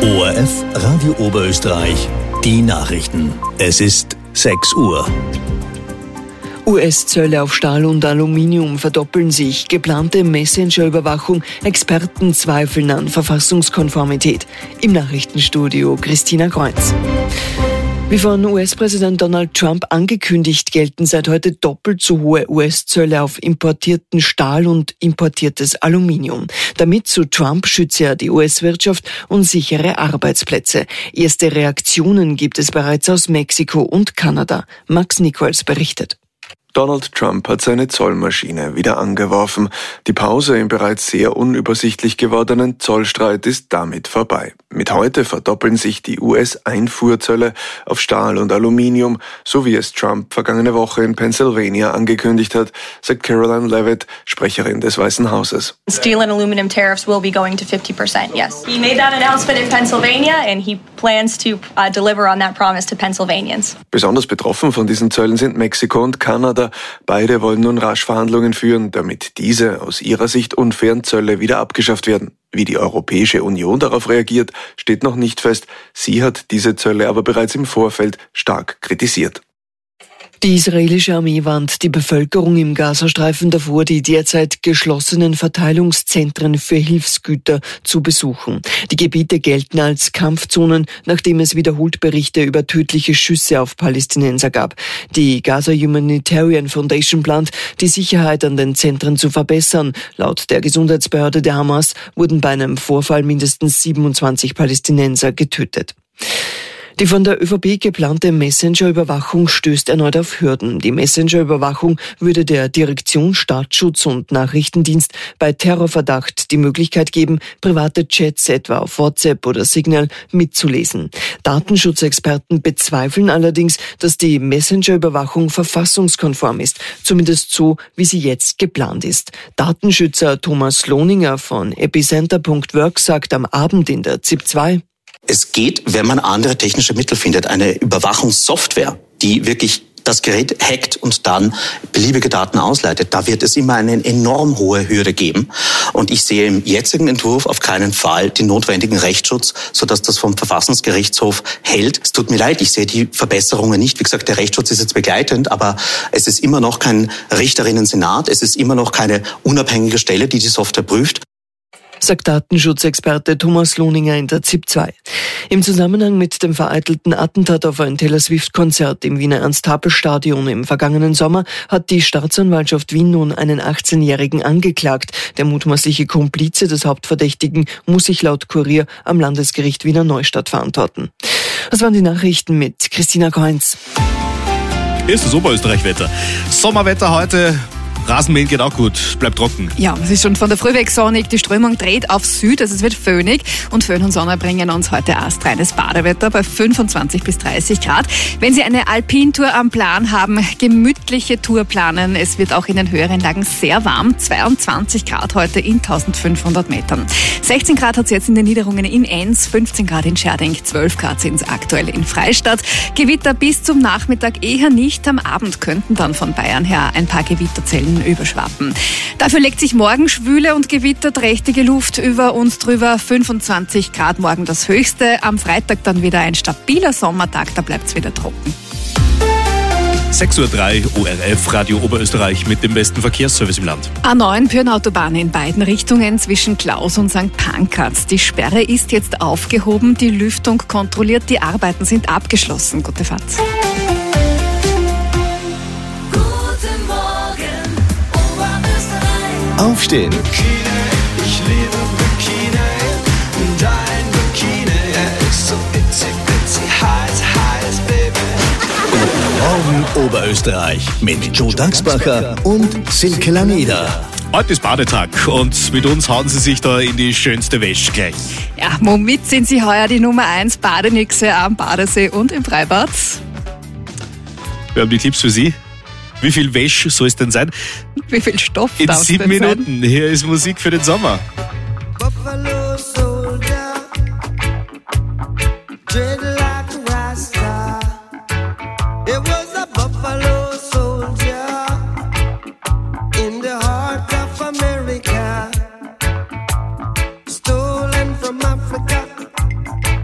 ORF Radio Oberösterreich, die Nachrichten. Es ist 6 Uhr. US-Zölle auf Stahl und Aluminium verdoppeln sich. Geplante Messenger-Überwachung. Experten zweifeln an Verfassungskonformität. Im Nachrichtenstudio Christina Kreuz. Wie von US-Präsident Donald Trump angekündigt, gelten seit heute doppelt so hohe US-Zölle auf importierten Stahl und importiertes Aluminium. Damit, so Trump, schütze er die US-Wirtschaft und sichere Arbeitsplätze. Erste Reaktionen gibt es bereits aus Mexiko und Kanada. Max Nichols berichtet. Donald Trump hat seine Zollmaschine wieder angeworfen. Die Pause im bereits sehr unübersichtlich gewordenen Zollstreit ist damit vorbei. Mit heute verdoppeln sich die US-Einfuhrzölle auf Stahl und Aluminium, so wie es Trump vergangene Woche in Pennsylvania angekündigt hat, sagt Caroline Leavitt, Sprecherin des Weißen Hauses. Steel and aluminum tariffs will be going to 50%, yes. He made that announcement in Pennsylvania and he plans to deliver on that promise to Pennsylvanians. Besonders betroffen von diesen Zöllen sind Mexiko und Kanada. Beide wollen nun rasch Verhandlungen führen, damit diese aus ihrer Sicht unfairen Zölle wieder abgeschafft werden. Wie die Europäische Union darauf reagiert, steht noch nicht fest. Sie hat diese Zölle aber bereits im Vorfeld stark kritisiert. Die israelische Armee warnt die Bevölkerung im Gazastreifen davor, die derzeit geschlossenen Verteilungszentren für Hilfsgüter zu besuchen. Die Gebiete gelten als Kampfzonen, nachdem es wiederholt Berichte über tödliche Schüsse auf Palästinenser gab. Die Gaza Humanitarian Foundation plant, die Sicherheit an den Zentren zu verbessern. Laut der Gesundheitsbehörde der Hamas wurden bei einem Vorfall mindestens 27 Palästinenser getötet. Die von der ÖVP geplante Messenger-Überwachung stößt erneut auf Hürden. Die Messenger-Überwachung würde der Direktion Staatsschutz und Nachrichtendienst bei Terrorverdacht die Möglichkeit geben, private Chats etwa auf WhatsApp oder Signal mitzulesen. Datenschutzexperten bezweifeln allerdings, dass die Messenger-Überwachung verfassungskonform ist, zumindest so, wie sie jetzt geplant ist. Datenschützer Thomas Lohninger von epicenter.work sagt am Abend in der ZIP 2: Es geht, wenn man andere technische Mittel findet, eine Überwachungssoftware, die wirklich das Gerät hackt und dann beliebige Daten ausleitet. Da wird es immer eine enorm hohe Hürde geben. Und ich sehe im jetzigen Entwurf auf keinen Fall den notwendigen Rechtsschutz, sodass das vom Verfassungsgerichtshof hält. Es tut mir leid, ich sehe die Verbesserungen nicht. Wie gesagt, der Rechtsschutz ist jetzt begleitend, aber es ist immer noch kein Richterinnen-Senat. Es ist immer noch keine unabhängige Stelle, die die Software prüft, sagt Datenschutzexperte Thomas Lohninger in der ZIP 2. Im Zusammenhang mit dem vereitelten Attentat auf ein Taylor Swift-Konzert im Wiener Ernst-Happel-Stadion im vergangenen Sommer hat die Staatsanwaltschaft Wien nun einen 18-Jährigen angeklagt. Der mutmaßliche Komplize des Hauptverdächtigen muss sich laut Kurier am Landesgericht Wiener Neustadt verantworten. Das waren die Nachrichten mit Christina Kreuz. Hier ist das Oberösterreich-Wetter. Sommerwetter heute. Rasenmähen geht auch gut, bleibt trocken. Ja, es ist schon von der Früh weg sonnig, die Strömung dreht auf Süd, also es wird föhnig und Föhn und Sonne bringen uns heute astreines Badewetter bei 25 bis 30 Grad. Wenn Sie eine Alpintour am Plan haben, gemütliche Tour planen, es wird auch in den höheren Lagen sehr warm, 22 Grad heute in 1500 Metern. 16 Grad hat es jetzt in den Niederungen in Enns, 15 Grad in Scherding, 12 Grad sind es aktuell in Freistadt. Gewitter bis zum Nachmittag eher nicht, am Abend könnten dann von Bayern her ein paar Gewitterzellen überschwappen. Dafür legt sich morgen schwüle und gewitterträchtige Luft über uns drüber. 25 Grad morgen das Höchste. Am Freitag dann wieder ein stabiler Sommertag, da bleibt es wieder trocken. 6:03 Uhr ORF Radio Oberösterreich mit dem besten Verkehrsservice im Land. A9 Pyrn-Autobahn in beiden Richtungen zwischen Klaus und St. Pankraz. Die Sperre ist jetzt aufgehoben, die Lüftung kontrolliert, die Arbeiten sind abgeschlossen. Gute Fahrt. Aufstehen. Ich liebe Bikini, dein Bikini ist so itsy bitsy heiß, Baby. Morgen Oberösterreich mit Joe Daxbacher und Silke Laneda. Heute ist Badetag und mit uns hauen Sie sich da in die schönste Wäsche gleich. Ja, womit sind Sie heuer die Nummer 1 Badenixe am Badesee und im Freibad? Wir haben die Tipps für Sie. Wie viel Wäsche soll es denn sein? Wie viel Stoff in darf es 7 denn sein? Minuten. Hier ist Musik für den Sommer. Buffalo soldier, dread like a Rasta. It was a buffalo soldier in the heart of America, stolen from Africa.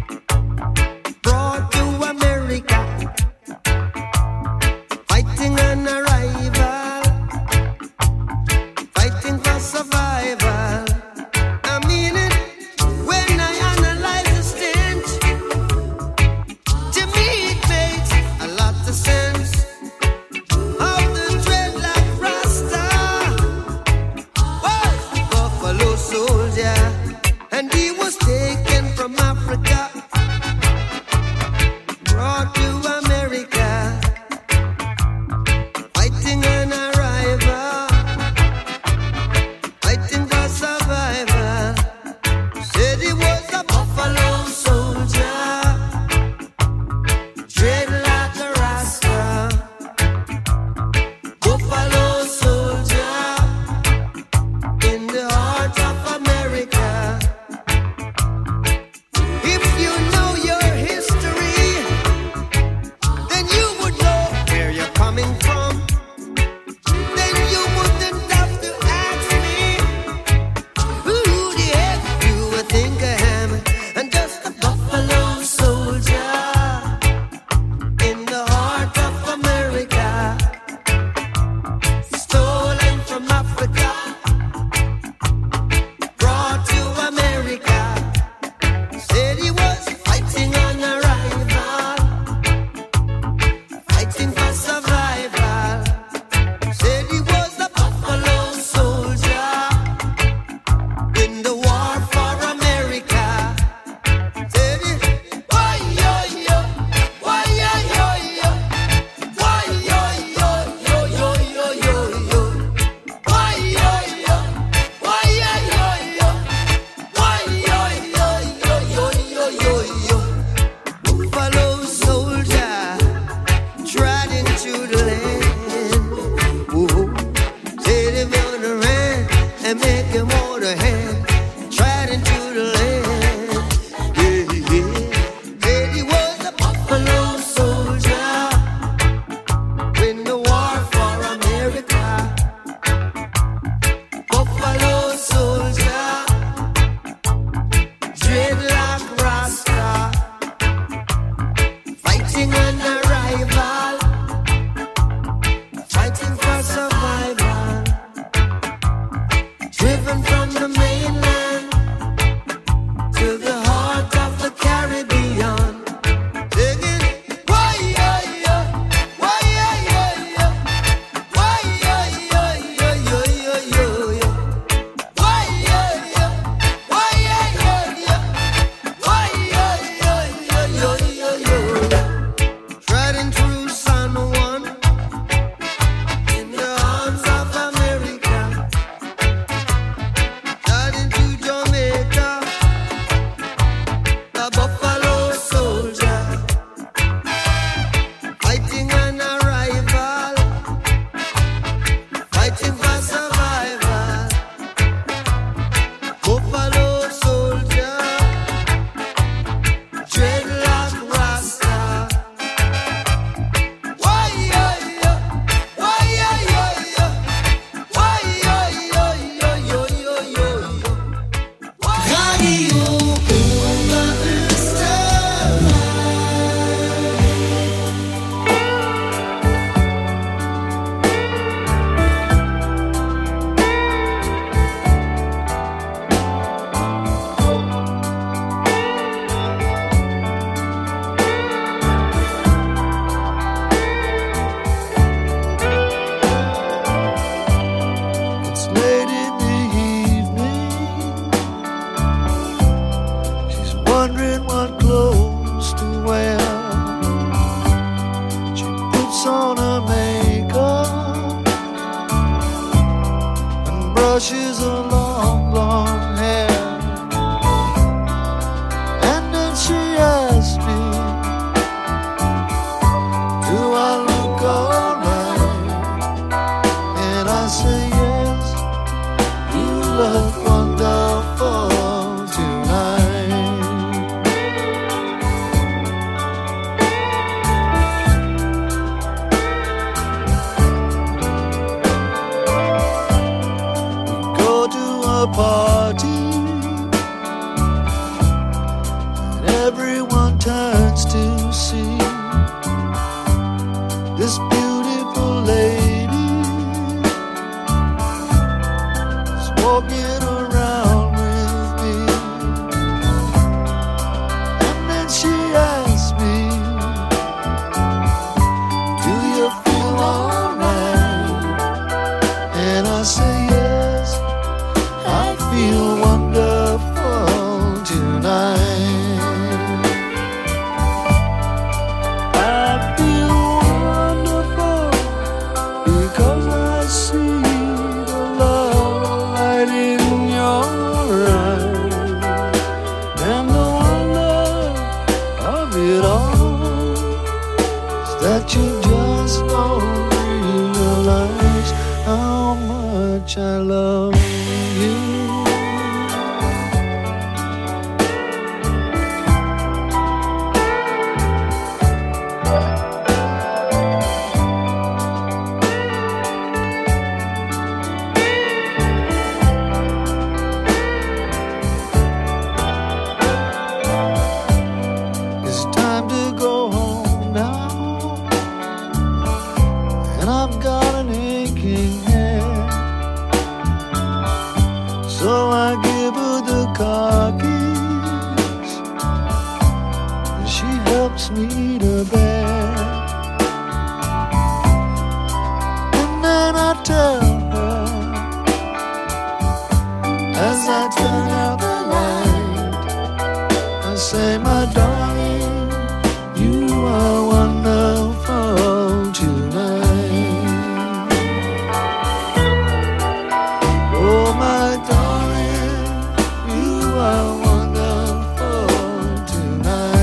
makes me the bed. And then I tell her, as I turn out the light, I say, my darling, you are wonderful tonight. Oh, my darling, you are wonderful tonight.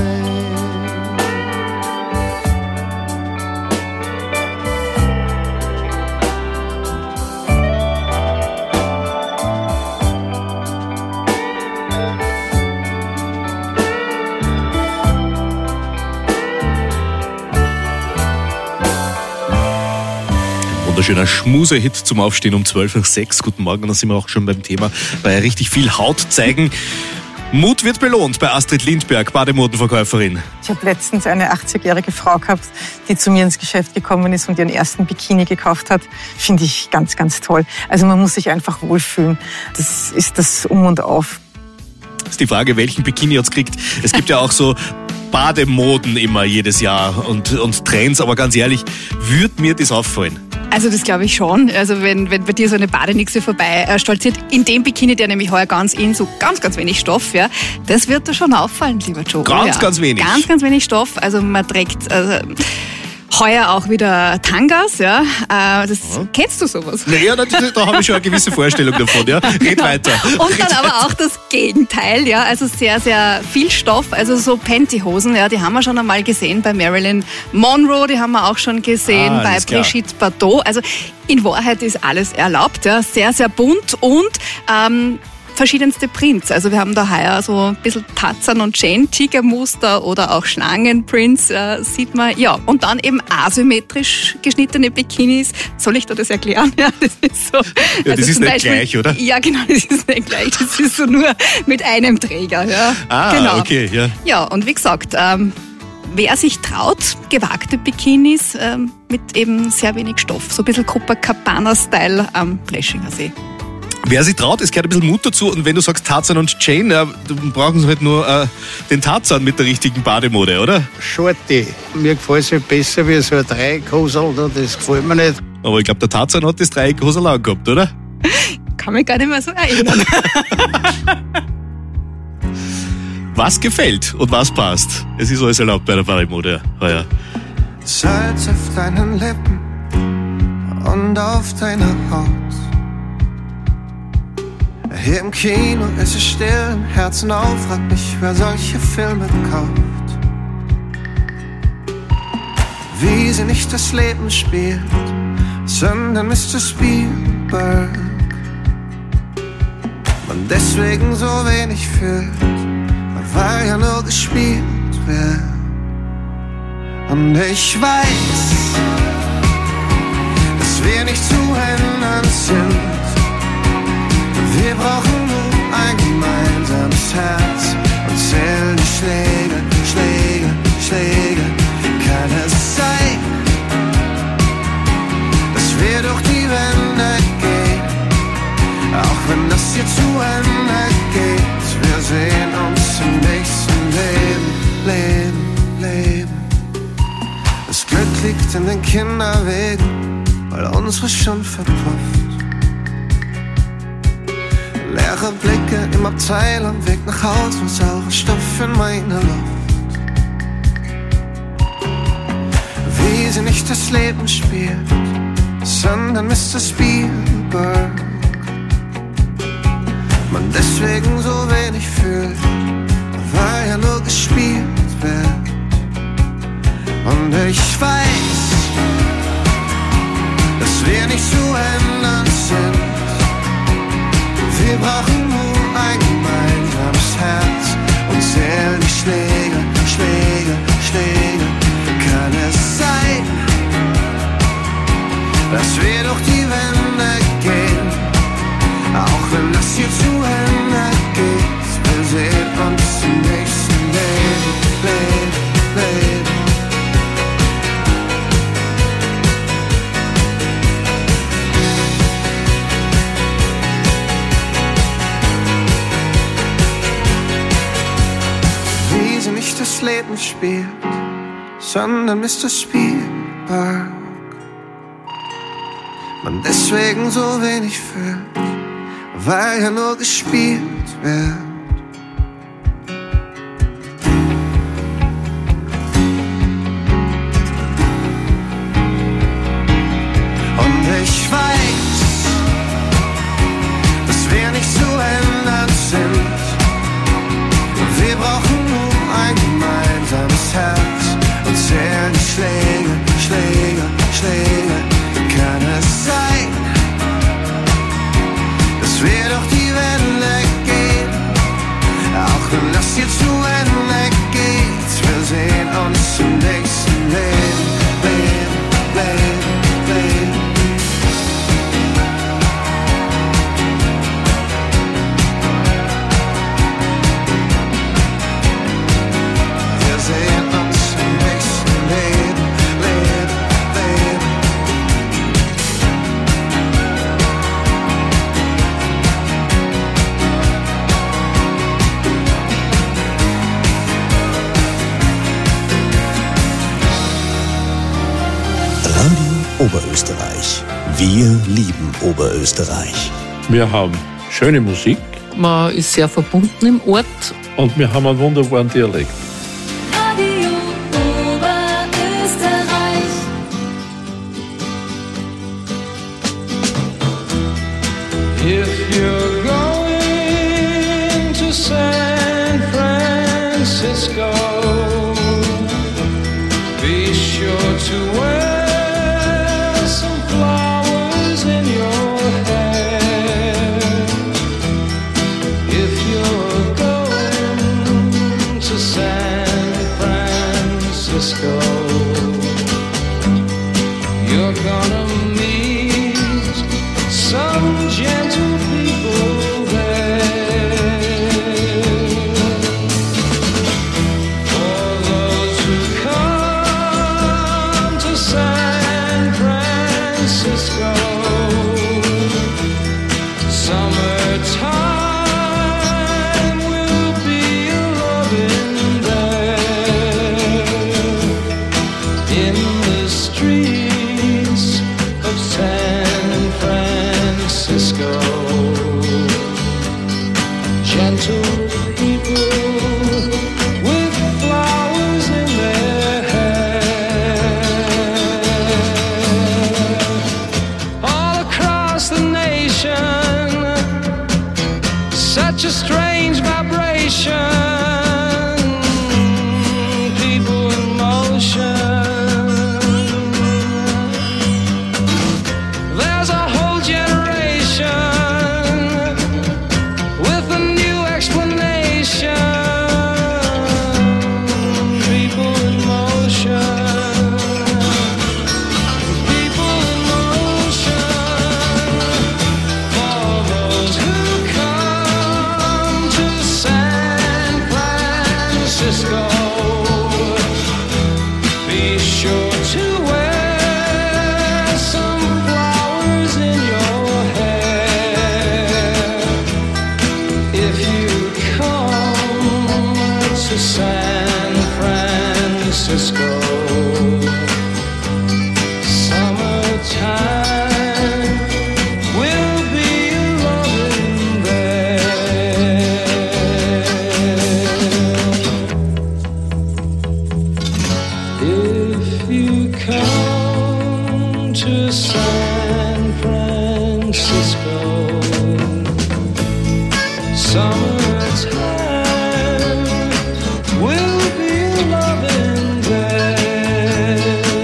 Wunderschöner Schmusehit zum Aufstehen um 5:12. Guten Morgen, und da sind wir auch schon beim Thema, bei richtig viel Haut zeigen. Mut wird belohnt bei Astrid Lindberg, Bademodenverkäuferin. Ich habe letztens eine 80-jährige Frau gehabt, die zu mir ins Geschäft gekommen ist und ihren ersten Bikini gekauft hat. Finde ich ganz, ganz toll. Also man muss sich einfach wohlfühlen. Das ist das Um und Auf. Das ist die Frage, welchen Bikini jetzt kriegt. Es gibt ja auch so Bademoden immer jedes Jahr und Trends, aber ganz ehrlich, würde mir das auffallen? Also das glaube ich schon. Also wenn bei dir so eine Badenixe vorbei stolziert, in dem Bikini, der nämlich heuer ganz wenig Stoff, ja, das wird dir schon auffallen, lieber Joe. Ganz wenig. Ganz wenig Stoff. Also man trägt heuer auch wieder Tangas, ja. Kennst du sowas? Naja, da habe ich schon eine gewisse Vorstellung davon, ja. Red weiter. Und dann aber auch das Gegenteil, ja. Also sehr, sehr viel Stoff. Also so Pantyhosen, ja, die haben wir schon einmal gesehen bei Marilyn Monroe, die haben wir auch schon gesehen bei Brigitte Bardot. Also in Wahrheit ist alles erlaubt, ja. Sehr, sehr bunt und verschiedenste Prints. Also wir haben da heuer so ein bisschen Tarzan und Jane, Tigermuster oder auch Schlangenprints, sieht man. Ja, und dann eben asymmetrisch geschnittene Bikinis. Soll ich dir das erklären? Ja, das ist so. Ja, das ist nicht gleich, oder? Ja, genau, das ist nicht gleich. Das ist so nur mit einem Träger. Ja. Genau. Okay, ja. Ja, und wie gesagt, wer sich traut, gewagte Bikinis mit eben sehr wenig Stoff, so ein bisschen Copacabana-Style am Bläschinger See. Wer sich traut, es gehört ein bisschen Mut dazu. Und wenn du sagst Tarzan und Jane, dann brauchen sie halt nur den Tarzan mit der richtigen Bademode, oder? Shorty. Mir gefällt es halt besser wie so ein Dreieckhosel, das gefällt mir nicht. Aber ich glaube, der Tarzan hat das Dreieckhosel auch gehabt, oder? Kann mich gar nicht mehr so erinnern. Was gefällt und was passt? Es ist alles erlaubt bei der Bademode heuer. Salz auf deinen Lippen und auf deiner Haut. Hier im Kino ist es still, im Herzen frag mich, wer solche Filme kauft. Wie sie nicht das Leben spielt, sondern Mr. Spielberg. Man deswegen so wenig fühlt, weil ja nur gespielt wird. Und ich weiß, dass wir nicht zu ändern sind. Wir brauchen nur ein gemeinsames Herz und zählen die Schläge, Schläge, Schläge. Kann es sein, dass wir durch die Wände gehen, auch wenn das hier zu Ende geht. Wir sehen uns im nächsten Leben, Leben. Das Glück liegt in den Kinderwegen, weil unsere schon verpufft. Leere Blicke im Abteil am Weg nach Hause, saurer Stoff in meiner Luft. Wie sie nicht das Leben spielt, sondern Mr. Spielberg. Man deswegen so wenig fühlt, weil ja nur gespielt wird. Und ich weiß, dass wir nicht zu ändern sind. Wir brauchen nur ein gemeinsames Herz und zählen die Schläge, Schläge, Schläge. Kann es sein, dass wir durch die Wände gehen, auch wenn das hier zu Ende geht. Wir sehen uns im nächsten Leben, Leben. nicht das Leben spielt, sondern Mr. Spielberg. Man deswegen so wenig fühlt, weil ja nur gespielt wird. Und ich weiß, dass wir nicht zu ändern sind. Wir brauchen nur ein gemeinsames Herz und zählen die Schläge, Schläge, Schläge. Kann es sein, dass wir durch die Wände gehen, auch wenn das hier zu Ende geht. Wir sehen uns im nächsten Leben, Leben, Leben, Leben. Wir sehen uns im nächsten Leben, Leben, Leben. Radio Oberösterreich. Wir lieben Oberösterreich. Wir haben schöne Musik. Man ist sehr verbunden im Ort. Und wir haben einen wunderbaren Dialekt. Radio Oberösterreich. If you're going to San Francisco, be sure to wear some flowers in your hair. If you're going to San Francisco, you're gonna meet some gentle people there. For those who come to San Francisco, summertime will be a loving there. In the streets of San Francisco, gentle people with flowers in their hair. All across the nation, such a strange vibration. People in motion. There's a whole generation with a new explanation. People in motion. People in motion. For those who come to San Francisco, be sure to wear some flowers in your hair. If you come to San Francisco, summertime will be loving there. If you come to San Francisco, summertime will be loving there.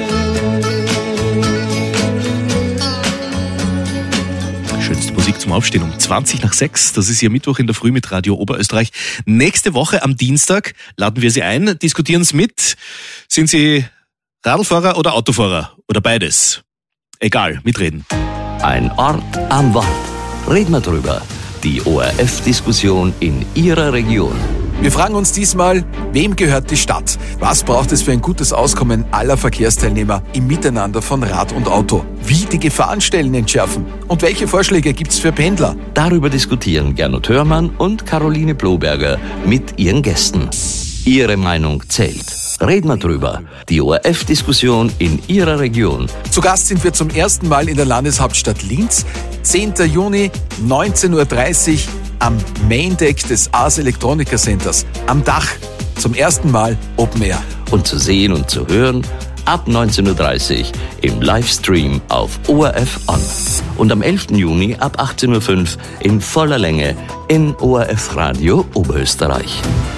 Schönste Musik zum Aufstehen um 6:20. Das ist hier Mittwoch in der Früh mit Radio Oberösterreich. Nächste Woche am Dienstag laden wir Sie ein, diskutieren es mit. Sind Sie Radlfahrer oder Autofahrer oder beides? Egal, mitreden. Ein Ort am Wort. Reden wir drüber. Die ORF-Diskussion in Ihrer Region. Wir fragen uns diesmal, wem gehört die Stadt? Was braucht es für ein gutes Auskommen aller Verkehrsteilnehmer im Miteinander von Rad und Auto? Wie die Gefahrenstellen entschärfen? Und welche Vorschläge gibt's für Pendler? Darüber diskutieren Gernot Hörmann und Caroline Bloberger mit ihren Gästen. Ihre Meinung zählt. Reden wir drüber. Die ORF-Diskussion in Ihrer Region. Zu Gast sind wir zum ersten Mal in der Landeshauptstadt Linz. 10. Juni, 19.30 Uhr am Main Deck des Ars Electronica Centers. Am Dach. Zum ersten Mal Open Air. Und zu sehen und zu hören ab 19.30 Uhr im Livestream auf ORF On. Und am 11. Juni ab 18.05 Uhr in voller Länge in ORF Radio Oberösterreich.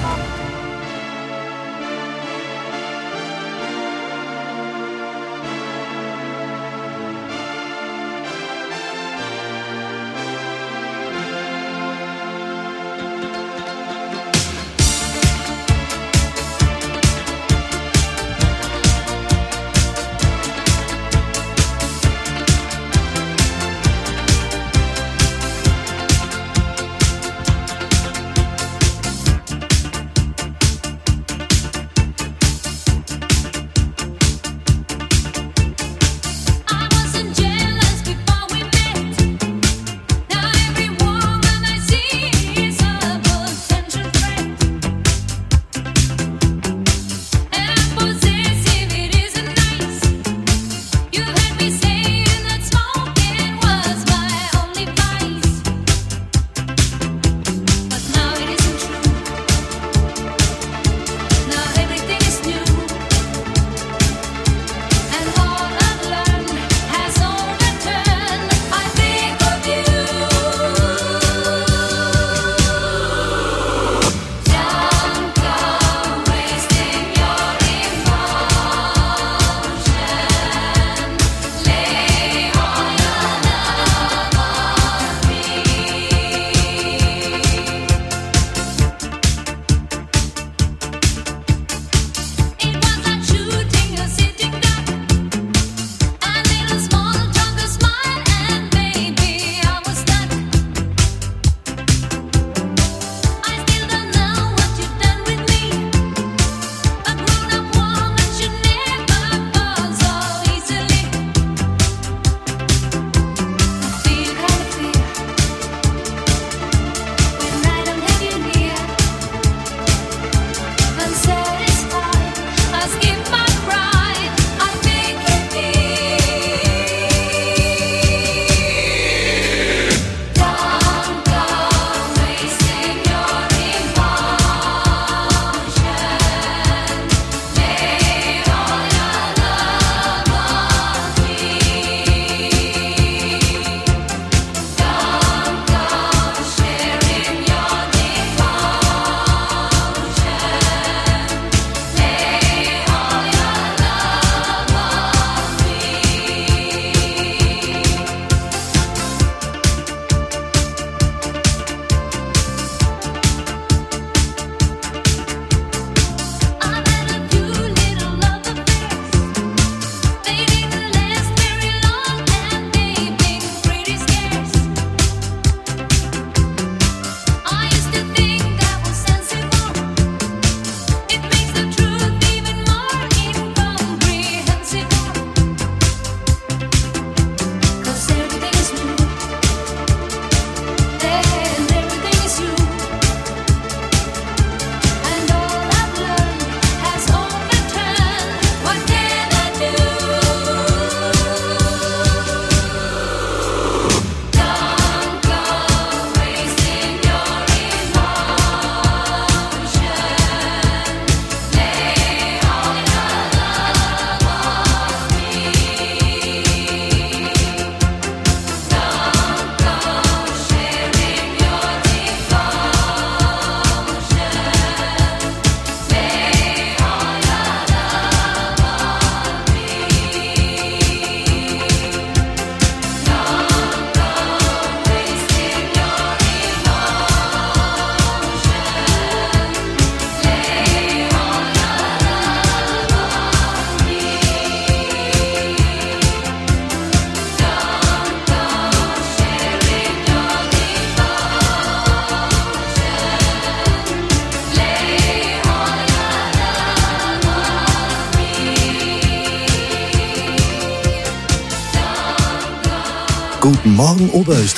Guten Morgen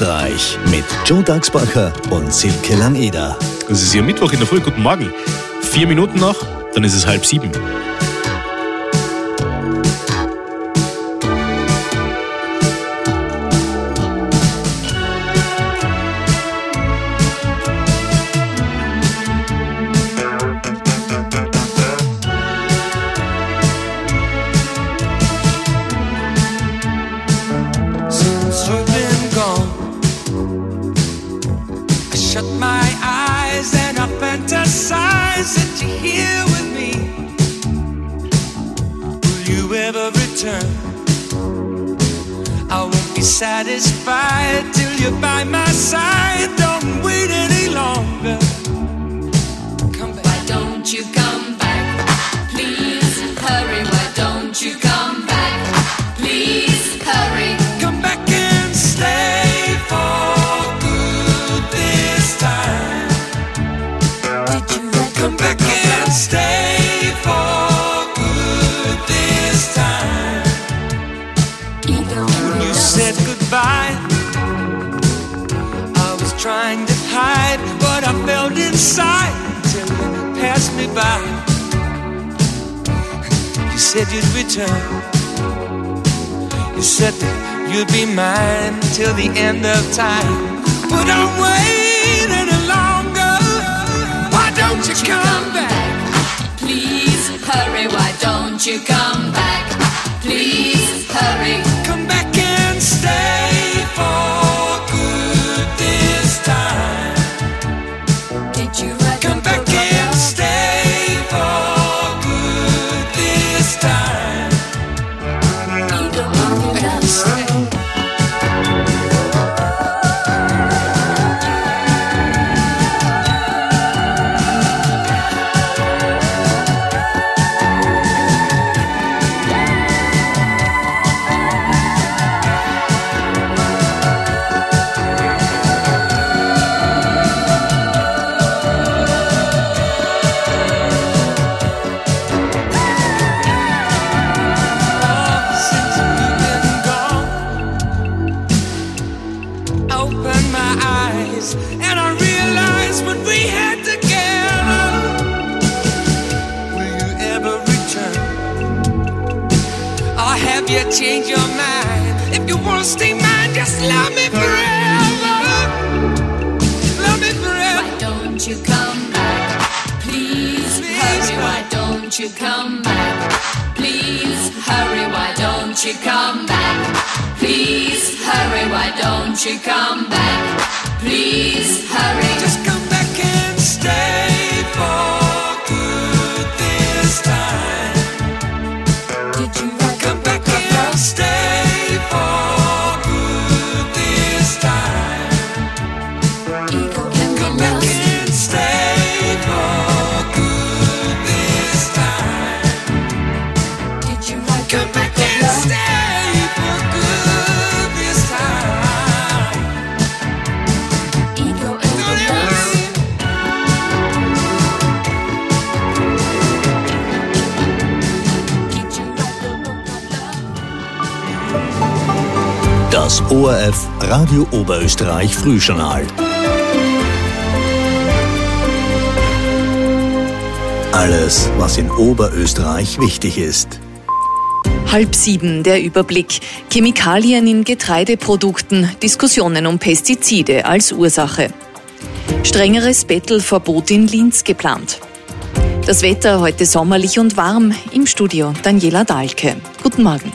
Oberösterreich mit Joe Dagsbacher und Silke Langeder. Das ist ja Mittwoch in der Früh. Guten Morgen. 4 Minuten noch, dann ist es 6:30. Satisfied till you're by my side. Don't wait any longer. Come back. Why don't you come back? Please hurry. Why don't you come back? Please hurry. Come back and stay for good this time. Did you come back and stay for good this time? When you said goodbye, I was trying to hide what I felt inside till you passed me by. You said you'd return. You said that you'd be mine till the end of time. But don't wait any longer. Why don't you come back? Please hurry. Why don't you come back? Please hurry. Come back and stay for good this time. Did you come back and stay for good this time? Change your mind. If you wanna stay mine, just love me forever. Love me forever. Why don't you come back? Please hurry. Why don't you come back? Please hurry. Why don't you come back? Please hurry. Why don't you come back? Please hurry. Just come back and stay for good this time. Did you come back? Stay for good this time. Come back and stay for good this time. Did you come back and stay for good this time? Ego and Das ORF Radio Oberösterreich Frühjournal. Alles, was in Oberösterreich wichtig ist. 6:30, der Überblick. Chemikalien in Getreideprodukten, Diskussionen um Pestizide als Ursache. Strengeres Bettelverbot in Linz geplant. Das Wetter heute sommerlich und warm. Im Studio Daniela Dahlke. Guten Morgen.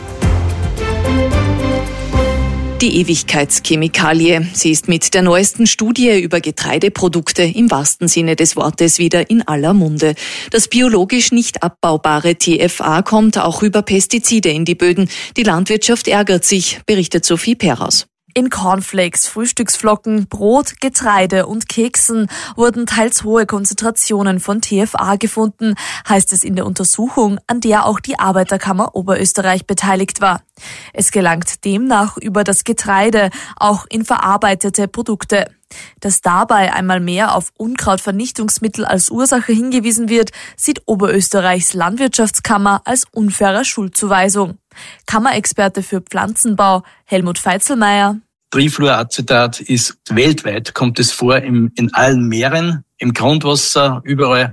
Die Ewigkeitschemikalie. Sie ist mit der neuesten Studie über Getreideprodukte im wahrsten Sinne des Wortes wieder in aller Munde. Das biologisch nicht abbaubare TFA kommt auch über Pestizide in die Böden. Die Landwirtschaft ärgert sich, berichtet Sophie Perhaus. In Cornflakes, Frühstücksflocken, Brot, Getreide und Keksen wurden teils hohe Konzentrationen von TFA gefunden, heißt es in der Untersuchung, an der auch die Arbeiterkammer Oberösterreich beteiligt war. Es gelangt demnach über das Getreide, auch in verarbeitete Produkte. Dass dabei einmal mehr auf Unkrautvernichtungsmittel als Ursache hingewiesen wird, sieht Oberösterreichs Landwirtschaftskammer als unfaire Schuldzuweisung. Kammerexperte für Pflanzenbau Helmut Feitzelmeier. Trifluoracetat ist weltweit, kommt es vor in allen Meeren, im Grundwasser, überall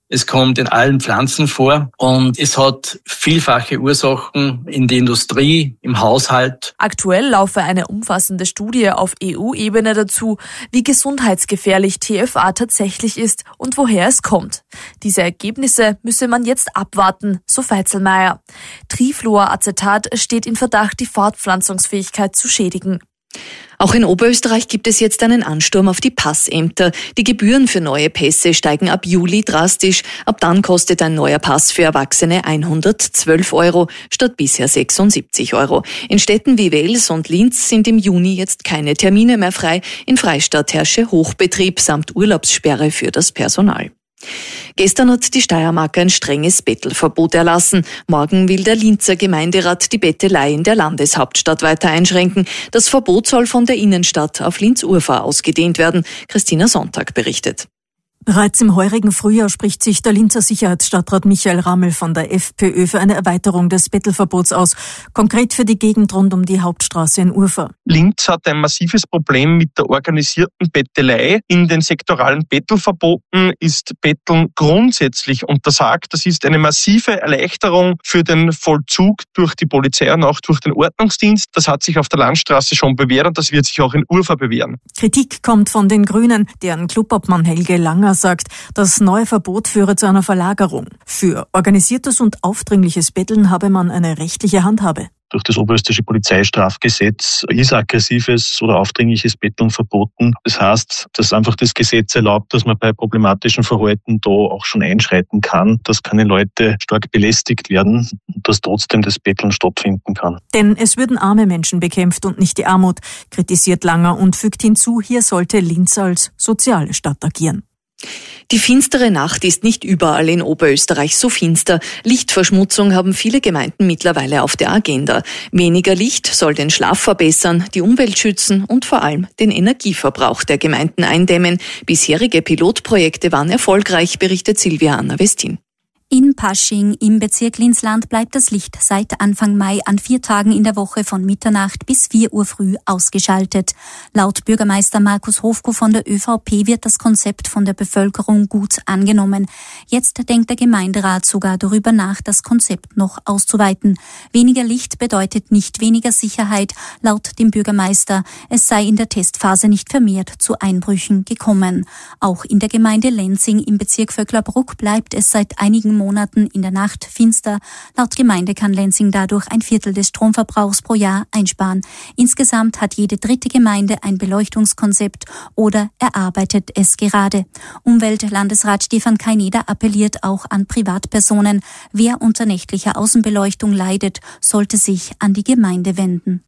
Es kommt in allen Pflanzen vor und es hat vielfache Ursachen in der Industrie, im Haushalt. Aktuell laufe eine umfassende Studie auf EU-Ebene dazu, wie gesundheitsgefährlich TFA tatsächlich ist und woher es kommt. Diese Ergebnisse müsse man jetzt abwarten, so Veitzelmeier. Trifluoracetat steht in Verdacht, die Fortpflanzungsfähigkeit zu schädigen. Auch in Oberösterreich gibt es jetzt einen Ansturm auf die Passämter. Die Gebühren für neue Pässe steigen ab Juli drastisch. Ab dann kostet ein neuer Pass für Erwachsene 112 € statt bisher 76 €. In Städten wie Wels und Linz sind im Juni jetzt keine Termine mehr frei. In Freistadt herrsche Hochbetrieb samt Urlaubssperre für das Personal. Gestern hat die Steiermark ein strenges Bettelverbot erlassen. Morgen will der Linzer Gemeinderat die Bettelei in der Landeshauptstadt weiter einschränken. Das Verbot soll von der Innenstadt auf Linz-Urfahr ausgedehnt werden. Christina Sonntag berichtet. Bereits im heurigen Frühjahr spricht sich der Linzer Sicherheitsstadtrat Michael Rammel von der FPÖ für eine Erweiterung des Bettelverbots aus, konkret für die Gegend rund um die Hauptstraße in Urfahr. Linz hat ein massives Problem mit der organisierten Bettelei. In den sektoralen Bettelverboten ist Betteln grundsätzlich untersagt. Das ist eine massive Erleichterung für den Vollzug durch die Polizei und auch durch den Ordnungsdienst. Das hat sich auf der Landstraße schon bewährt und das wird sich auch in Urfahr bewähren. Kritik kommt von den Grünen, deren Clubobmann Helge Langer sagt, das neue Verbot führe zu einer Verlagerung. Für organisiertes und aufdringliches Betteln habe man eine rechtliche Handhabe. Durch das Oberösterreichische Polizeistrafgesetz ist aggressives oder aufdringliches Betteln verboten. Das heißt, dass einfach das Gesetz erlaubt, dass man bei problematischen Verhalten da auch schon einschreiten kann, dass keine Leute stark belästigt werden und dass trotzdem das Betteln stattfinden kann. Denn es würden arme Menschen bekämpft und nicht die Armut, kritisiert Langer und fügt hinzu, hier sollte Linz als soziale Stadt agieren. Die finstere Nacht ist nicht überall in Oberösterreich so finster. Lichtverschmutzung haben viele Gemeinden mittlerweile auf der Agenda. Weniger Licht soll den Schlaf verbessern, die Umwelt schützen und vor allem den Energieverbrauch der Gemeinden eindämmen. Bisherige Pilotprojekte waren erfolgreich, berichtet Silvia Anna Westin. In Pasching im Bezirk Linzland bleibt das Licht seit Anfang Mai an 4 Tagen in der Woche von Mitternacht bis 4 Uhr früh ausgeschaltet. Laut Bürgermeister Markus Hofko von der ÖVP wird das Konzept von der Bevölkerung gut angenommen. Jetzt denkt der Gemeinderat sogar darüber nach, das Konzept noch auszuweiten. Weniger Licht bedeutet nicht weniger Sicherheit. Laut dem Bürgermeister, es sei in der Testphase nicht vermehrt zu Einbrüchen gekommen. Auch in der Gemeinde Lenzing im Bezirk Vöcklerbruck bleibt es seit einigen Monaten in der Nacht finster. Laut Gemeinde kann Lenzing dadurch 1/4 des Stromverbrauchs pro Jahr einsparen. Insgesamt hat jede 3. Gemeinde ein Beleuchtungskonzept oder erarbeitet es gerade. Umweltlandesrat Stefan Kaineder appelliert auch an Privatpersonen. Wer unter nächtlicher Außenbeleuchtung leidet, sollte sich an die Gemeinde wenden.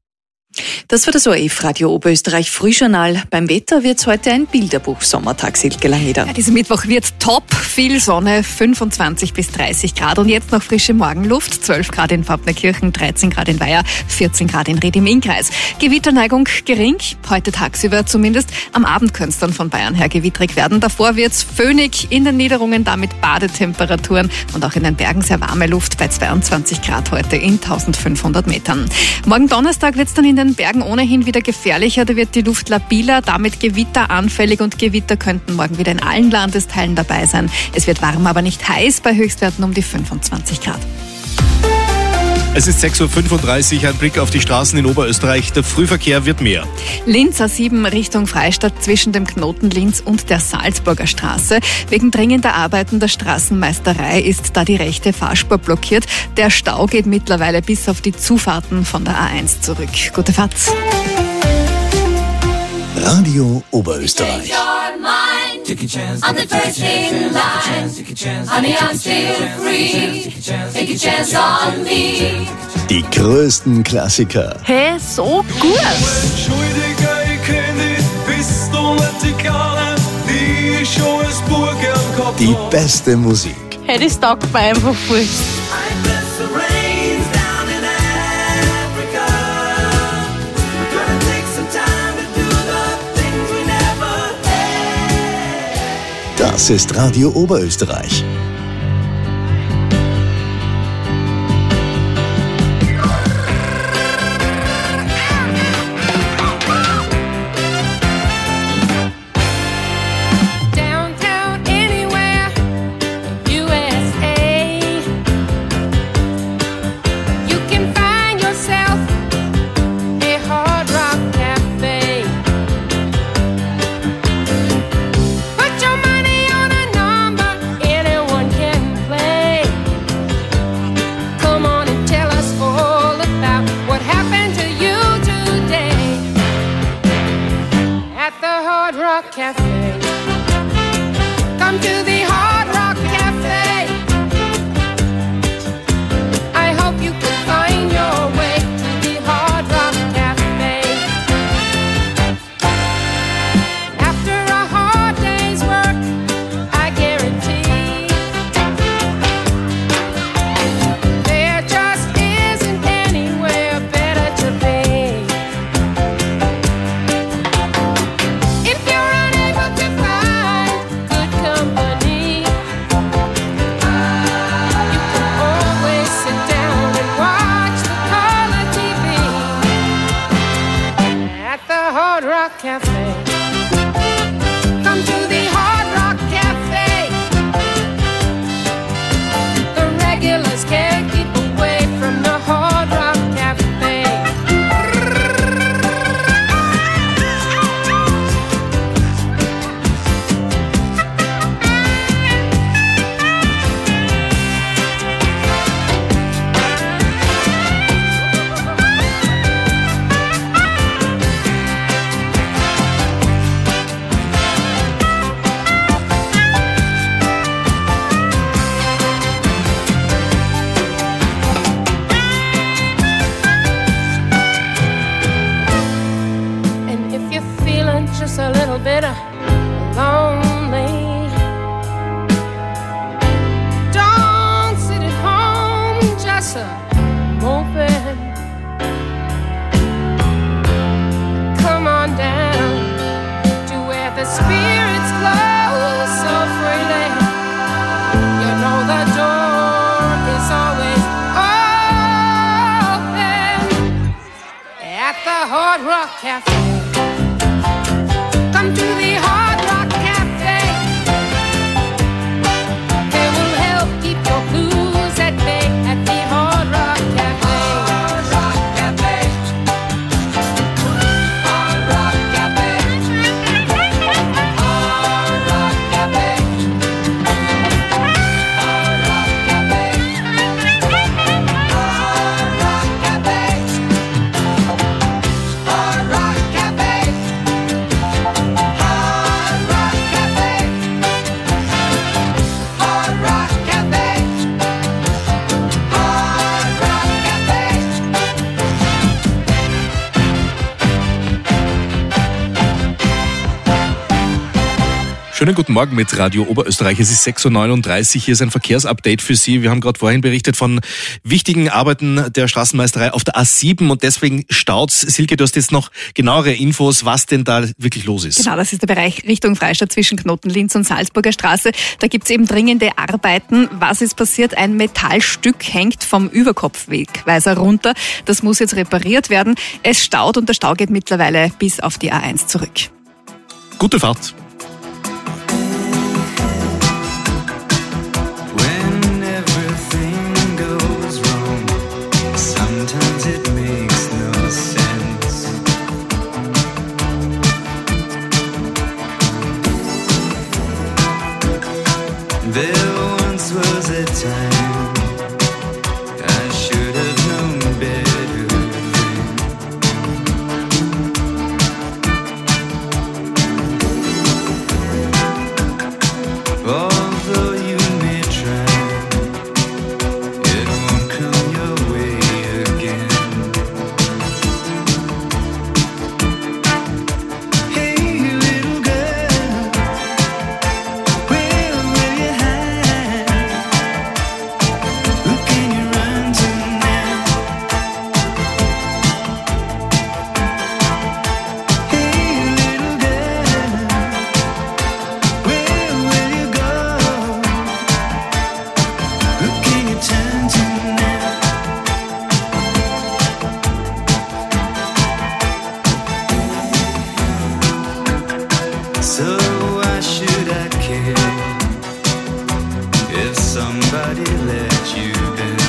Das war das ORF-Radio Oberösterreich Frühjournal. Beim Wetter wird es heute ein Bilderbuch-Sommertag, Silke Langeder. Ja, dieser Mittwoch wird top, viel Sonne, 25 bis 30 Grad und jetzt noch frische Morgenluft, 12 Grad in Pfaffnerkirchen, 13 Grad in Weiher, 14 Grad in Ried im Innkreis. Gewitterneigung gering, heute tagsüber zumindest. Am Abend könnte es dann von Bayern her gewittrig werden. Davor wird es föhnig, in den Niederungen damit Badetemperaturen und auch in den Bergen sehr warme Luft bei 22 Grad heute in 1500 Metern. Morgen Donnerstag wird es dann in den Bergen ohnehin wieder gefährlicher, da wird die Luft labiler, damit gewitteranfällig und Gewitter könnten morgen wieder in allen Landesteilen dabei sein. Es wird warm, aber nicht heiß, bei Höchstwerten um die 25 Grad. Es ist 6:35 Uhr, ein Blick auf die Straßen in Oberösterreich. Der Frühverkehr wird mehr. Linz A7 Richtung Freistadt zwischen dem Knoten Linz und der Salzburger Straße. Wegen dringender Arbeiten der Straßenmeisterei ist da die rechte Fahrspur blockiert. Der Stau geht mittlerweile bis auf die Zufahrten von der A1 zurück. Gute Fahrt. Radio Oberösterreich. Take a chance on the first in line. Honey, I'm still free. Take a chance on me. Die größten Klassiker. Hey, so gut! Entschuldige, ich kenn dich, bist du nicht die Kleine, die ich schon als Bub gern gehabt. Die beste Musik. Hey, das taugt mir einfach voll. Das ist Radio Oberösterreich. Downtown anywhere, you Cafe. Come to the Hard Rock Cafe. The regulars can't keep away from the Hard Rock Cafe. Just a little bit lonely. Don't sit at home just moping. Come on down to where the spirits flow so freely. You know the door is always open at the Hard Rock Cafe. Come to the Hard Rock Cafe. They will help keep your blues at bay at the Hard Rock Cafe. Hard Rock Cafe. Hard Rock Cafe. Hard Rock Cafe. Hard Rock Cafe. Hard Rock Cafe. Hard Rock Cafe. Schönen guten Morgen mit Radio Oberösterreich. Es ist 6.39 Uhr. Hier ist ein Verkehrsupdate für Sie. Wir haben gerade vorhin berichtet von wichtigen Arbeiten der Straßenmeisterei auf der A7 und deswegen staut's. Silke, du hast jetzt noch genauere Infos, was denn da wirklich los ist. Genau, das ist der Bereich Richtung Freistadt zwischen Knoten-Linz und Salzburger Straße. Da gibt's eben dringende Arbeiten. Was ist passiert? Ein Metallstück hängt vom Überkopfwegweiser runter. Das muss jetzt repariert werden. Es staut und der Stau geht mittlerweile bis auf die A1 zurück. Gute Fahrt. There once was a time I should have known better then. Although you may try, it won't come your way again. Hey little girl, where will you hide? Who can you run to now? Hey little girl, where will you go? Who can you turn to now? So why should I care if somebody let you down?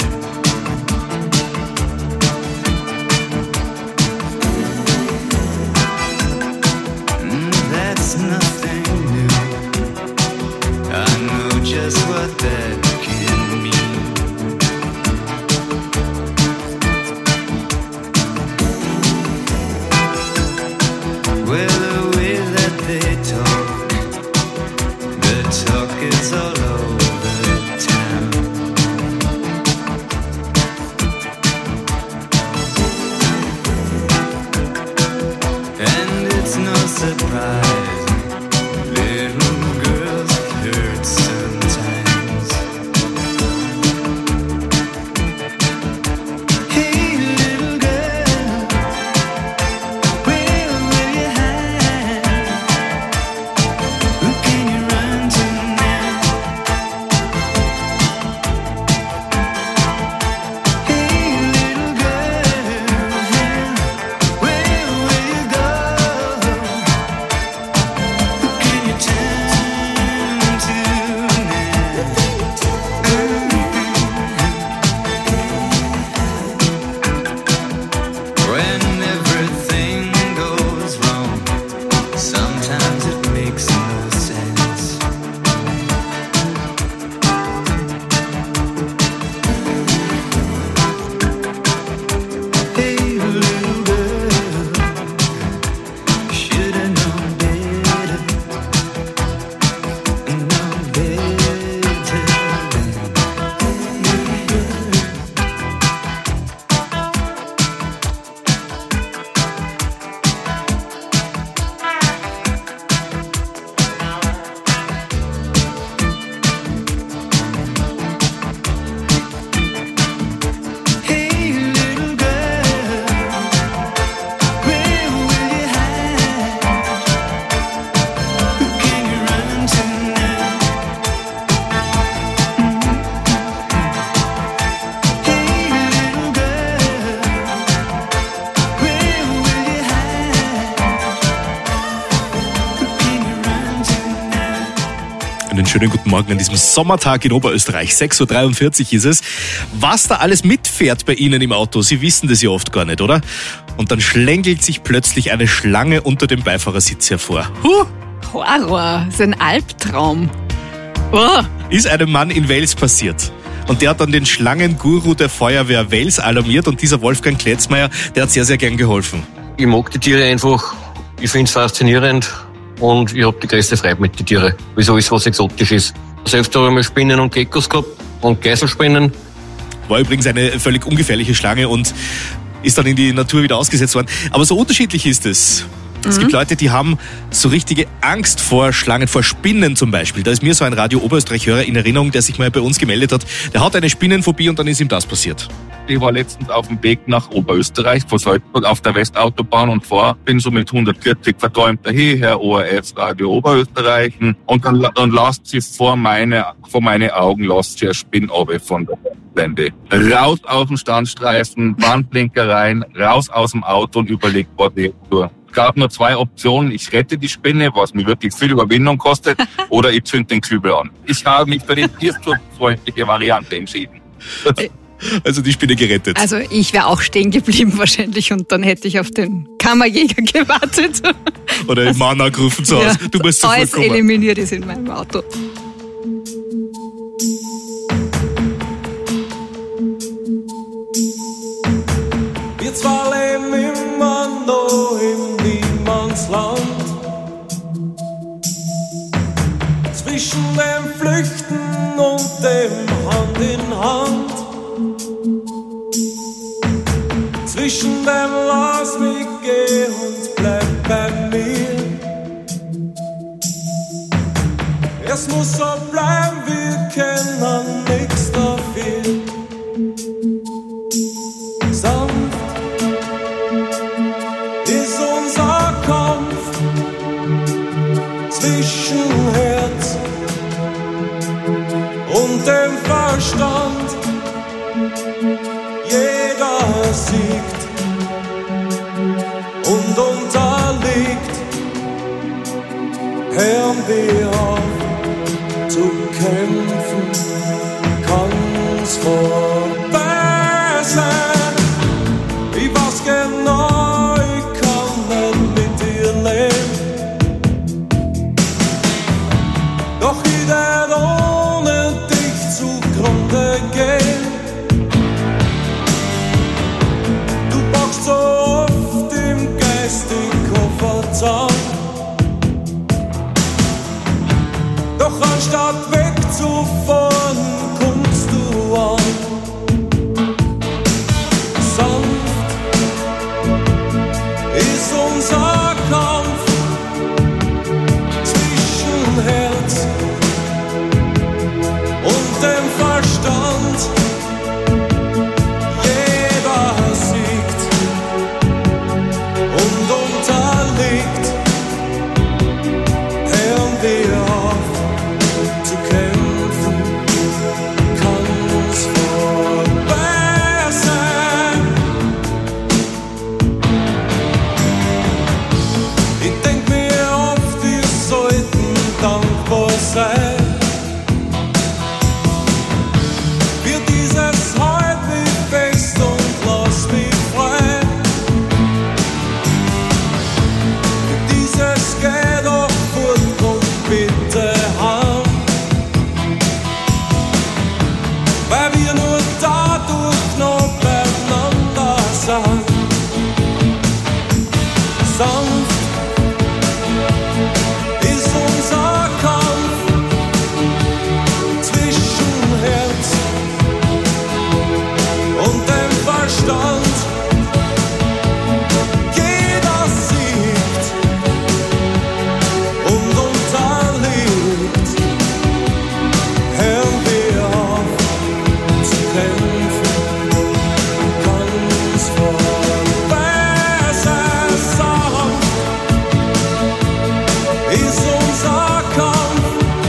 That's nothing new. I know just what that can mean. Well, the way that they talk, the talk is all over town. And it's no surprise, little girls hurt sometimes. Schönen guten Morgen an diesem Sommertag in Oberösterreich. 6.43 Uhr ist es. Was da alles mitfährt bei Ihnen im Auto, Sie wissen das ja oft gar nicht, oder? Und dann schlängelt sich plötzlich eine Schlange unter dem Beifahrersitz hervor. Horror, das ist ein Albtraum. Ist einem Mann in Wels passiert. Und der hat dann den Schlangenguru der Feuerwehr Wels alarmiert und dieser Wolfgang Kletzmeier, der hat sehr, sehr gern geholfen. Ich mag die Tiere einfach, ich finde es faszinierend und ich habe die größte Freude mit den Tieren, weil es alles was exotisch ist. Selbst habe ich mal Spinnen und Geckos gehabt und Geiselspinnen. War übrigens eine völlig ungefährliche Schlange und ist dann in die Natur wieder ausgesetzt worden. Aber so unterschiedlich ist es. Es gibt Leute, die haben so richtige Angst vor Schlangen, vor Spinnen zum Beispiel. Da ist mir so ein Radio Oberösterreich-Hörer in Erinnerung, der sich mal bei uns gemeldet hat. Der hat eine Spinnenphobie und dann ist ihm das passiert. Ich war letztens auf dem Weg nach Oberösterreich, von Salzburg auf der Westautobahn und bin so mit 140 verträumt dahin, Herr ORF, Radio Oberösterreich. Und dann lasst sie vor meine Augen, lasst sie eine Spinne runter von der Blende. Raus aus dem Standstreifen, Warnblinker rein, raus aus dem Auto und überlegt, was ich tue. Es gab nur zwei Optionen. Ich rette die Spinne, was mir wirklich viel Überwindung kostet, oder ich zünd den Kübel an. Ich habe mich für die tierschutzfreundliche Variante entschieden. Also die Spinne gerettet. Also ich wäre auch stehen geblieben wahrscheinlich und dann hätte ich auf den Kammerjäger gewartet. Oder den Mann angerufen zu Hause. Du musst sofort kommen. Alles eliminiert ist in meinem Auto. Wir zwar leben immer noch im Niemandsland, zwischen dem Flüchten und dem Hand in Hand, zwischen dem Lass mich geh und bleib bei mir. Es muss so bleiben, wir kennen nichts dafür. Sanft ist unser Kampf zwischen Herz und dem Verstand. Jeder siegt und unterliegt. Hören wir auf zu kämpfen, kann's vorbei sein. Ich weiß genau, ich kann nicht mit dir leben. Doch ich werde ohne dich zugrunde gehen. Du packst so oft im Geist den Kofferzahn. Doch anstatt wegzufahren, kommst du an. Ist unser Kampf zwischen Herz und dem Verstand. Jeder siegt und unterliegt. Hören wir auf zu kämpfen, kann's vorbei sein. Ich denk mir oft, wir sollten dankbar sein für dieses Halt mich fest und lass mich frei. Für dieses Geh doch fort und bitte heim, weil wir nur dadurch noch beieinander sind. Sanft ist unser Kampf zwischen Herz und dem Verstand. Jeder siegt und unterliegt. Hören wir auf zu kämpfen, kann's vorbei sein. Sanft ist unser Kampf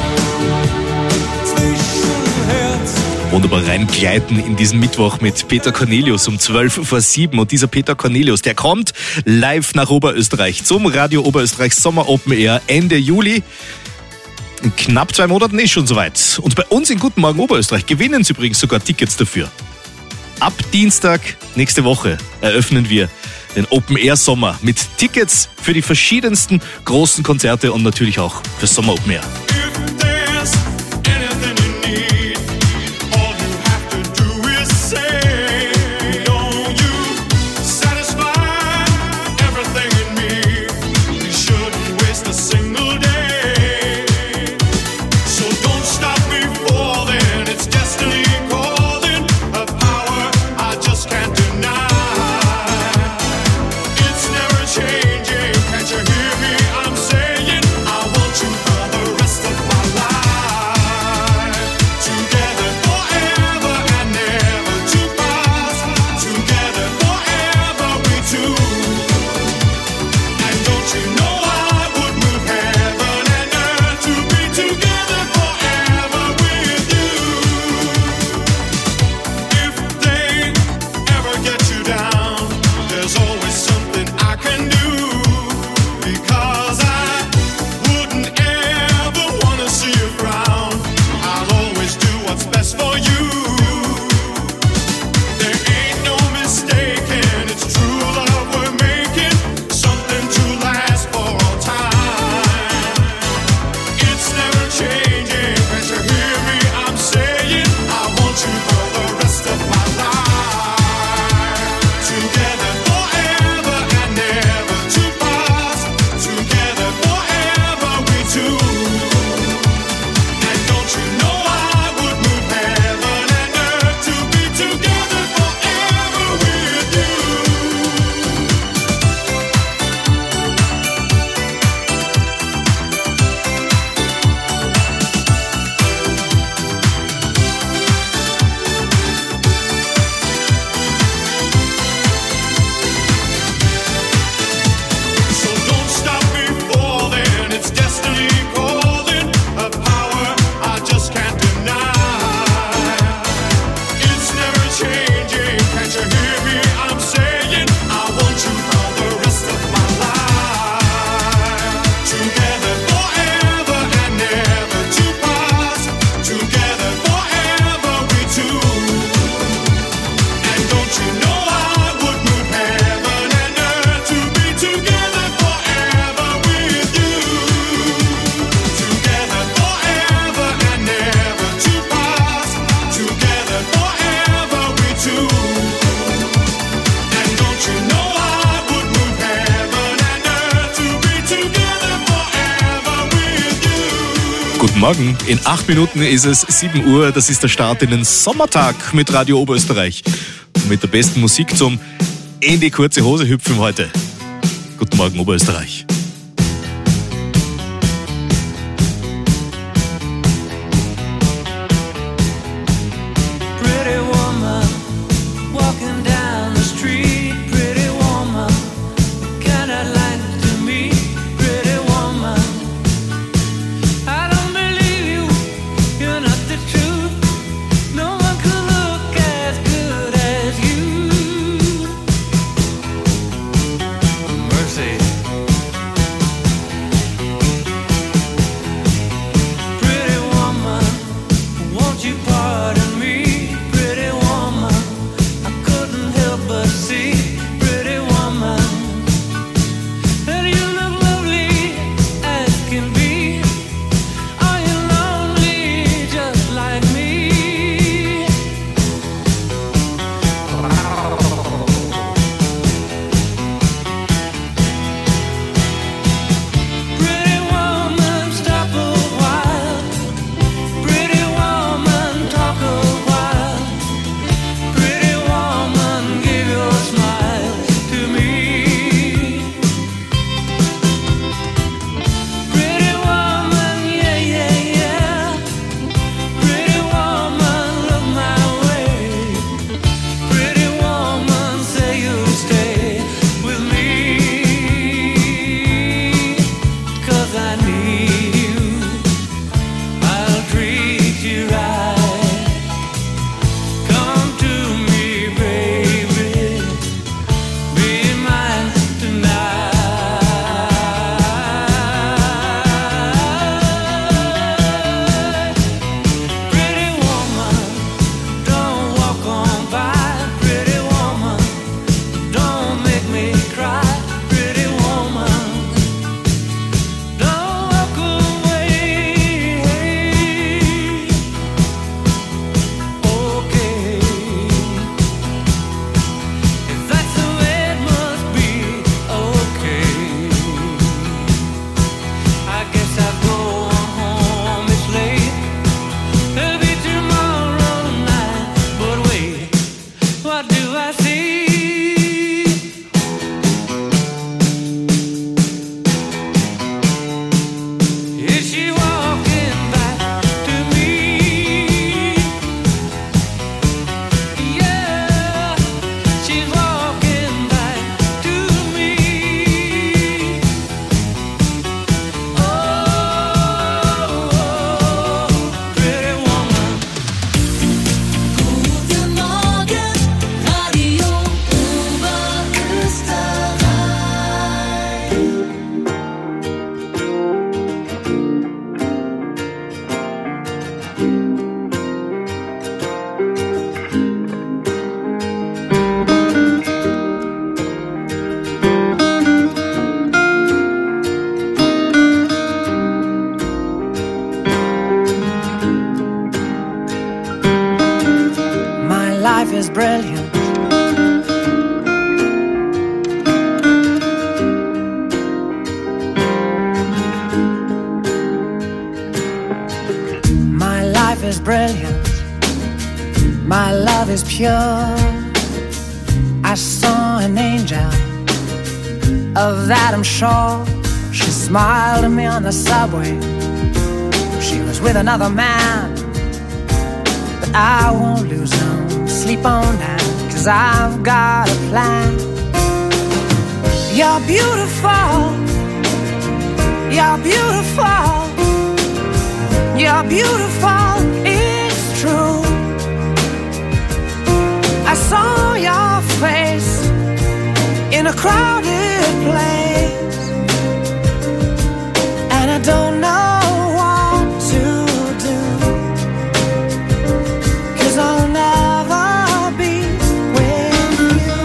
zwischen Herz. Wunderbar reingleiten in diesen Mittwoch mit Peter Cornelius um 6:12. Und dieser Peter Cornelius, der kommt live nach Oberösterreich zum Radio Oberösterreich Sommer Open Air Ende Juli. In knapp 2 Monaten ist schon soweit. Und bei uns in Guten Morgen Oberösterreich gewinnen Sie übrigens sogar Tickets dafür. Ab Dienstag nächste Woche eröffnen wir den Open Air Sommer mit Tickets für die verschiedensten großen Konzerte und natürlich auch fürs Sommer Open Air. Guten Morgen, in 8 Minuten ist es 7 Uhr, das ist der Start in den Sommertag mit Radio Oberösterreich. Und mit der besten Musik zum in die kurze Hose hüpfen heute. Guten Morgen Oberösterreich. life is brilliant. My life is brilliant. My love is pure. I saw an angel, of that I'm sure. She smiled at me on the subway. She was with another man, but I won't lose no sleep on that, 'cause I've got a plan. You're beautiful. You're beautiful. You're beautiful. It's true. I saw your face in a crowded place, and I don't know what to do, 'cause I'll never be with you.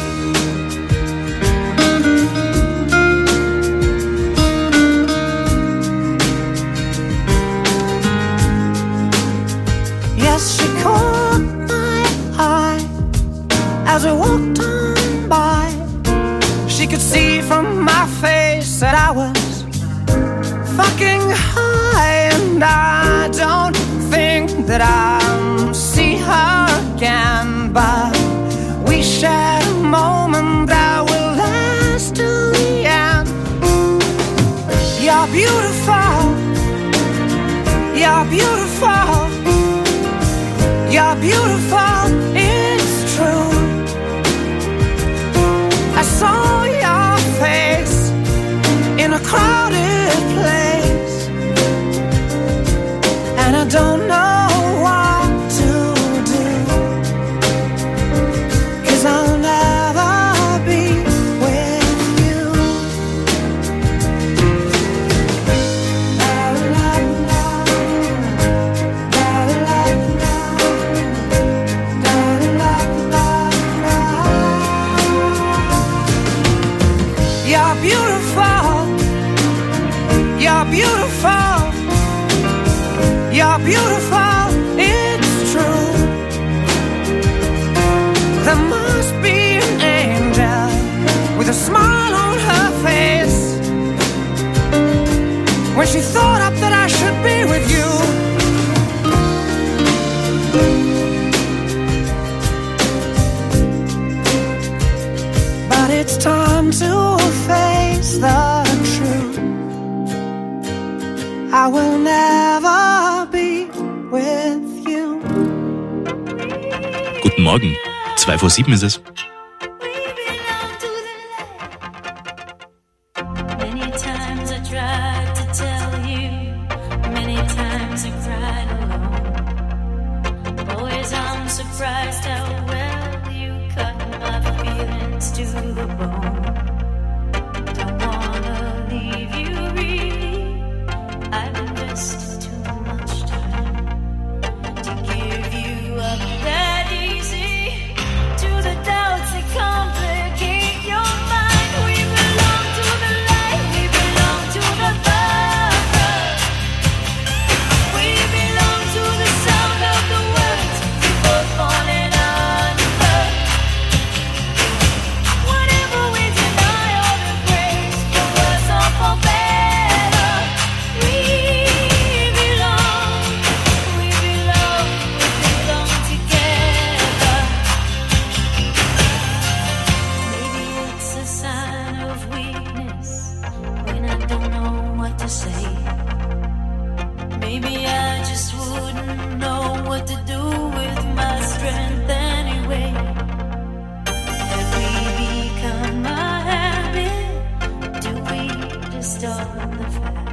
Yes, she caught my eye as we walked on by. She could see from my face that I was fucking high, and I don't think that I'll see her again, but we shared a moment that will last till the end. You're beautiful. You're beautiful. You're beautiful. It's true. I saw your face in a crowded place, and I don't know what to do, 'cause I'll never be with you. You're beautiful. You're beautiful. You're beautiful. It's true. There must be an angel with a smile on her face when she thought up that I should be with you. But it's time to face the truth. I will never be with you. Guten Morgen, 6:02 ist es. Many times I tried to tell you, many times I cried alone. Always I'm surprised how well you cut my feelings to the bone. Don't wanna leave you really. I've invested too much time to give you up that easy. To the doubts that complicate your mind. We belong to the light, we belong to the thunder. We belong to the sound of the words before falling under. Whatever we deny or embrace, for worse or for better, we belong together. Maybe it's a sign of weakness when I don't know what to say. Maybe I just wouldn't know what to do with my strength anyway. Have we become a habit? Do we distort the fact?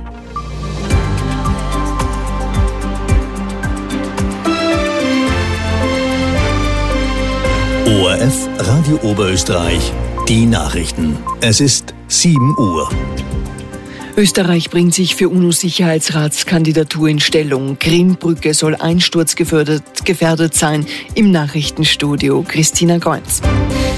ORF Radio Oberösterreich, die Nachrichten. Es ist 7 Uhr. Österreich bringt sich für UNO-Sicherheitsratskandidatur in Stellung. Krimbrücke soll einsturzgefährdet sein. Im Nachrichtenstudio Christina Kreuz.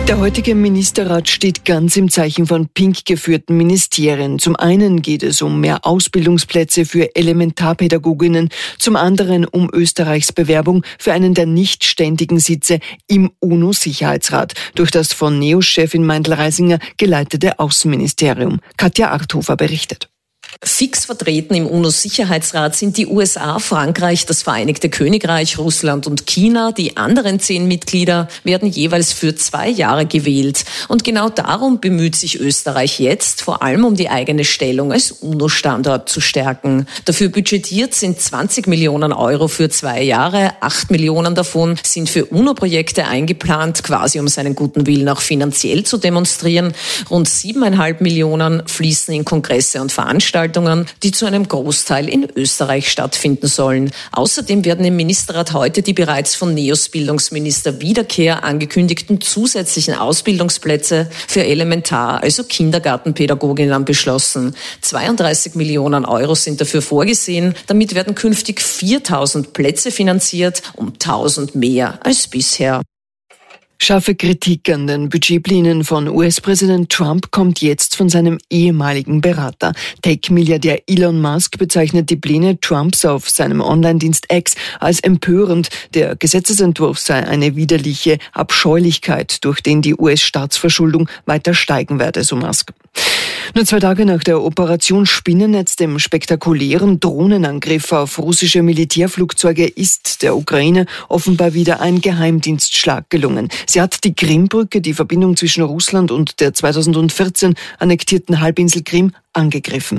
Der heutige Ministerrat steht ganz im Zeichen von pink geführten Ministerien. Zum einen geht es um mehr Ausbildungsplätze für Elementarpädagoginnen, zum anderen um Österreichs Bewerbung für einen der nicht ständigen Sitze im UNO-Sicherheitsrat durch das von NEOS-Chefin Meindl-Reisinger geleitete Außenministerium. Katja Arthofer berichtet. Fix vertreten im UNO-Sicherheitsrat sind die USA, Frankreich, das Vereinigte Königreich, Russland und China. Die anderen 10 Mitglieder werden jeweils für 2 Jahre gewählt. Und genau darum bemüht sich Österreich jetzt, vor allem um die eigene Stellung als UNO-Standort zu stärken. Dafür budgetiert sind 20 Millionen Euro für 2 Jahre. 8 Millionen davon sind für UNO-Projekte eingeplant, quasi um seinen guten Willen auch finanziell zu demonstrieren. Rund 7,5 Millionen fließen in Kongresse und Veranstaltungen, die zu einem Großteil in Österreich stattfinden sollen. Außerdem werden im Ministerrat heute die bereits von NEOS-Bildungsminister Wiederkehr angekündigten zusätzlichen Ausbildungsplätze für Elementar-, also Kindergartenpädagoginnen beschlossen. 32 Millionen Euro sind dafür vorgesehen. Damit werden künftig 4.000 Plätze finanziert, um 1.000 mehr als bisher. Scharfe Kritik an den Budgetplänen von US-Präsident Trump kommt jetzt von seinem ehemaligen Berater. Tech-Milliardär Elon Musk bezeichnet die Pläne Trumps auf seinem Online-Dienst X als empörend. Der Gesetzesentwurf sei eine widerliche Abscheulichkeit, durch den die US-Staatsverschuldung weiter steigen werde, so Musk. Nur 2 Tage nach der Operation Spinnennetz, dem spektakulären Drohnenangriff auf russische Militärflugzeuge, ist der Ukraine offenbar wieder ein Geheimdienstschlag gelungen. Sie hat die Krimbrücke, die Verbindung zwischen Russland und der 2014 annektierten Halbinsel Krim, angegriffen.